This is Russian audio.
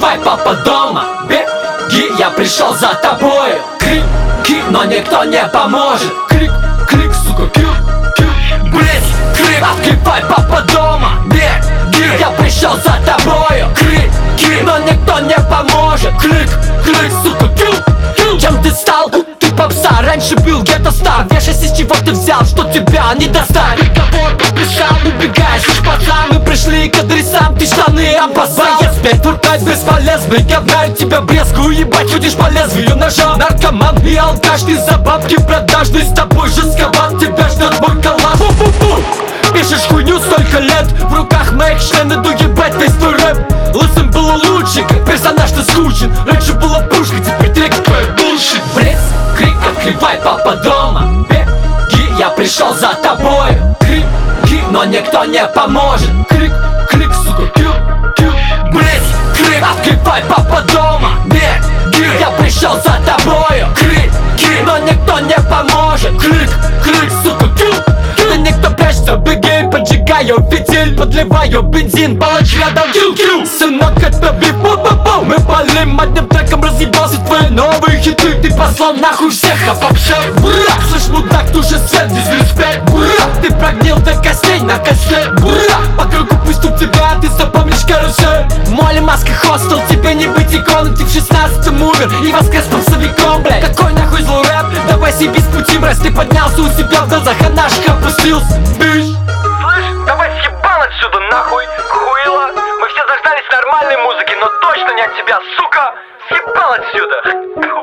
открывай, папа дома. Беги, я пришел за тобою. Крики, но никто не поможет. Крик, крик, сука, кью, кью. Блять, крик, открывай, папа дома. Беги, я пришел за тобою. Крики, но никто не поможет. Крик, крик, сука, кью, кью. Чем ты стал? Ты попса, раньше был гетто-стар. Вешайся, с чего ты взял, что тебя не достать. Приговор подписал, убегаешь, пацан. Мы пришли к адресам, ты штаны обоссал. Боец, пять туркать бесполезный. Я знаю тебя брезгу, ебать, ходишь по лезвию ножа. Наркоман и алкаш, ты за бабки продажный. С тобой же скован, тебя ждет мой коллаж. Пишешь хуйню столько лет, в руках моих члены, иду ебать весь твой рэп. Лысым было лучше, как персонаж ты скучен. Раньше была пушка, теперь трек твой bullshit. Блиц, крик, открывай, папа дома. Беги, я пришел за тобою. Крики, но никто не поможет. Крик, крик, сука, кью, кью. Блиц, крик, открывай, папа дома. Беги, я пришел за тобою. Крики, но никто не поможет. Крик, крик, сука, кью. Да никто прячется, бегай, поджигаю фитиль, подливаю бензин, палач рядом, кью-кью. Сынок, это биф, бу-бу-бу. Мы палим одним треком, разъебался твои новые хиты. Ты послал нахуй всех, а вообще, бура. Слышь, мудак, туши свет, дизреспект, бура. Ты прогнил до костей на косе, бура. По кругу пусть у тебя, ты запомнишь карусель. Моли маска хостел, тебе не быть иконой. Ты в 16-м умер и воскрес попсовиком, блядь. Какой нахуй злой рэп, давай себе с пути, мразь. Ты поднялся у себя в глазах, а наших опустился, бич. Слышь, давай съебал отсюда нахуй, хуйло. Мы все заждались нормальной музыки, но точно не от тебя, сука. Съебал отсюда.